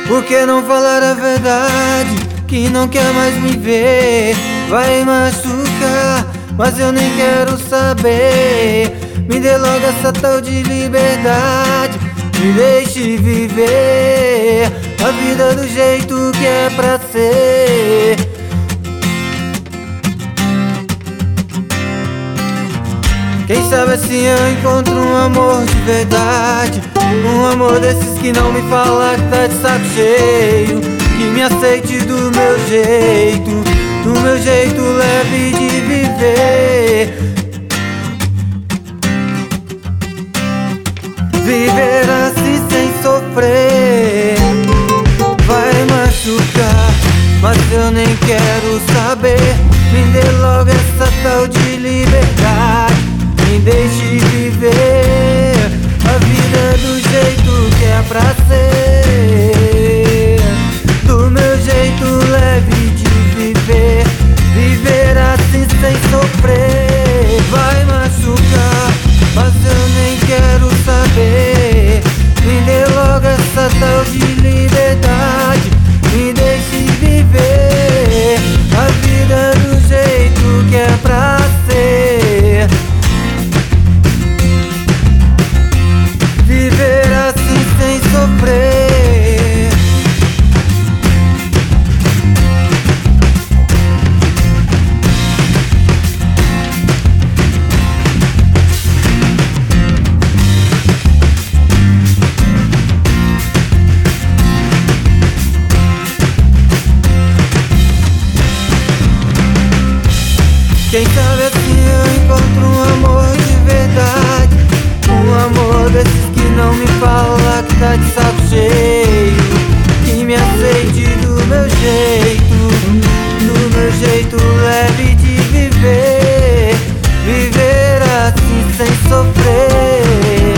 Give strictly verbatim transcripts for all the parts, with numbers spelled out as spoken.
Por que não falar a verdade, que não quer mais me ver? Vai machucar, mas eu nem quero saber. Me dê logo essa tal de liberdade, me deixe viver a vida do jeito que é pra ser. Quem sabe assim eu encontro um amor de verdade, um amor desses que não me fala que tá de saco cheio, que me aceite do meu jeito, do meu jeito leve de viver. Viver assim sem sofrer vai machucar, mas eu nem quero saber. Me dê logo essa tal de liberdade, me deixe viver a vida do jeito que é pra ser, do meu jeito leve de viver. Viver assim sem sofrer vai machucar, mas eu nem quero saber. Me dê logo essa tal de liberdade, me deixe viver a vida do jeito que é pra ser. Viver assim sem sofrer. Quem sabe assim eu encontro um amor de verdade, um amor desses que não me fala que tá de saco cheio, que me aceite do meu jeito, do meu jeito leve de viver. Viver assim sem sofrer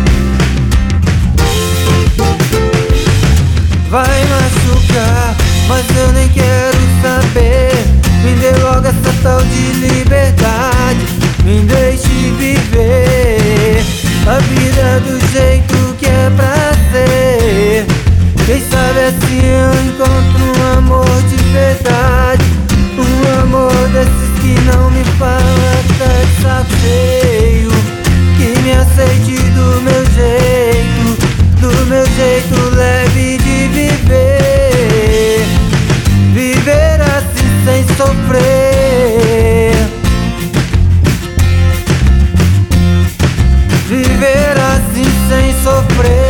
vai machucar, mas eu nem quero saber. Me dê logo essa tal de liberdade, me deixe viver a vida do jeito que é pra ser. Quem sabe assim eu encontro um amor de verdade, um amor desses que não me fala que tá de saco cheio, que me aceite do meu jeito, do meu jeito leve de viver. Viver assim sem sofrer, viver assim sem sofrer.